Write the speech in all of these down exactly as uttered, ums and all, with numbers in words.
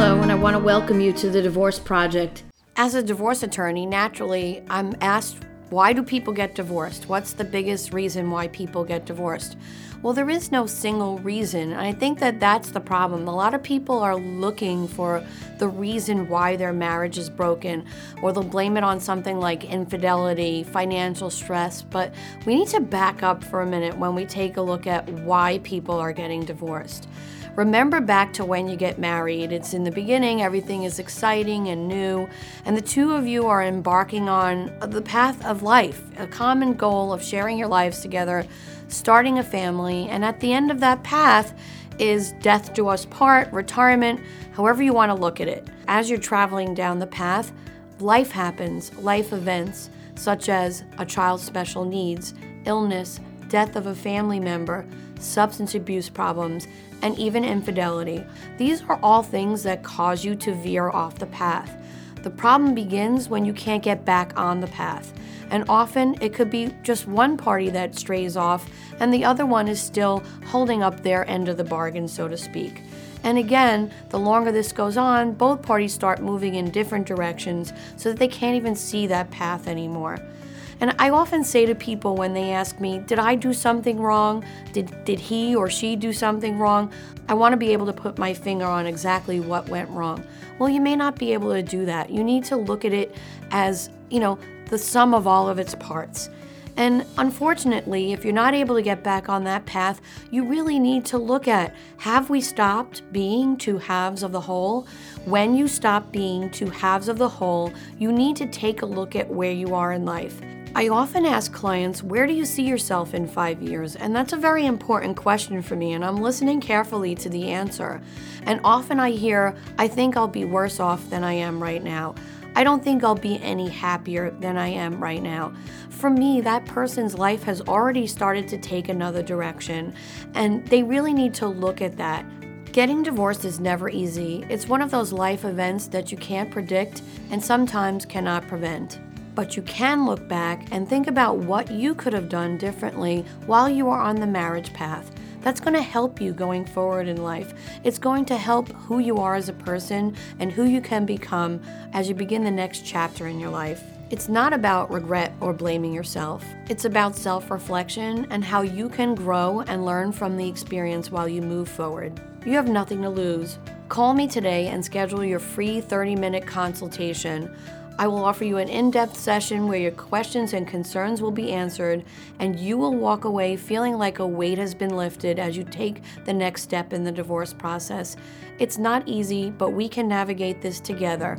Hello, and I want to welcome you to the Divorce Project. As a divorce attorney, naturally, I'm asked, why do people get divorced? What's the biggest reason why people get divorced? Well, there is no single reason, and I think that that's the problem. A lot of people are looking for the reason why their marriage is broken, or they'll blame it on something like infidelity, financial stress, but we need to back up for a minute when we take a look at why people are getting divorced. Remember back to when you get married. It's in the beginning, everything is exciting and new, and the two of you are embarking on the path of life, a common goal of sharing your lives together, starting a family, and at the end of that path is death do us part, retirement, however you want to look at it. As you're traveling down the path, life happens, life events, such as a child's special needs, illness, death of a family member, substance abuse problems, and even infidelity. These are all things that cause you to veer off the path. The problem begins when you can't get back on the path. And often it could be just one party that strays off and the other one is still holding up their end of the bargain, so to speak. And again, the longer this goes on, both parties start moving in different directions so that they can't even see that path anymore. And I often say to people when they ask me, did I do something wrong? Did, did he or she do something wrong? I want to be able to put my finger on exactly what went wrong. Well, you may not be able to do that. You need to look at it as, you know, the sum of all of its parts. And unfortunately, if you're not able to get back on that path, you really need to look at, have we stopped being two halves of the whole? When you stop being two halves of the whole, you need to take a look at where you are in life. I often ask clients, where do you see yourself in five years? And that's a very important question for me, and I'm listening carefully to the answer. And often I hear, I think I'll be worse off than I am right now. I don't think I'll be any happier than I am right now. For me, that person's life has already started to take another direction, and they really need to look at that. Getting divorced is never easy. It's one of those life events that you can't predict and sometimes cannot prevent. But you can look back and think about what you could have done differently while you are on the marriage path. That's going to help you going forward in life. It's going to help who you are as a person and who you can become as you begin the next chapter in your life. It's not about regret or blaming yourself. It's about self-reflection and how you can grow and learn from the experience while you move forward. You have nothing to lose. Call me today and schedule your free thirty-minute consultation. I will offer you an in-depth session where your questions and concerns will be answered, and you will walk away feeling like a weight has been lifted as you take the next step in the divorce process. It's not easy, but we can navigate this together.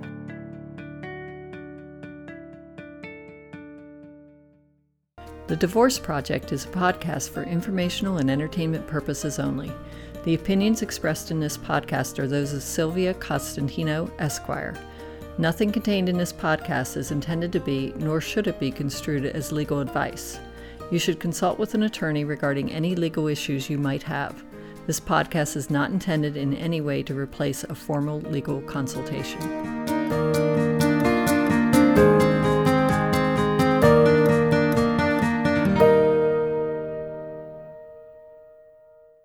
The Divorce Project is a podcast for informational and entertainment purposes only. The opinions expressed in this podcast are those of Sylvia Costantino, Esquire. Nothing contained in this podcast is intended to be, nor should it be construed as legal advice. You should consult with an attorney regarding any legal issues you might have. This podcast is not intended in any way to replace a formal legal consultation.